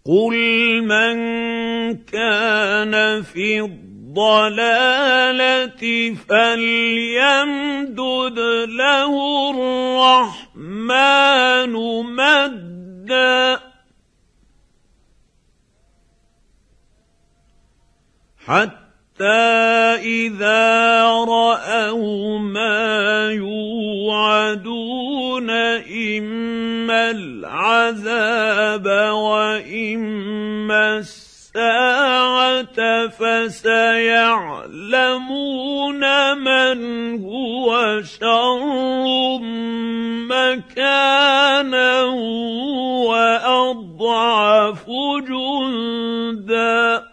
قل من كان في الضلالة فليمدد له الرحمن مدا حتى إذا رأوا ما يوعدون إما العذاب وإما الساعة فسيعلمون من هو شر مكانا وأضعف جندا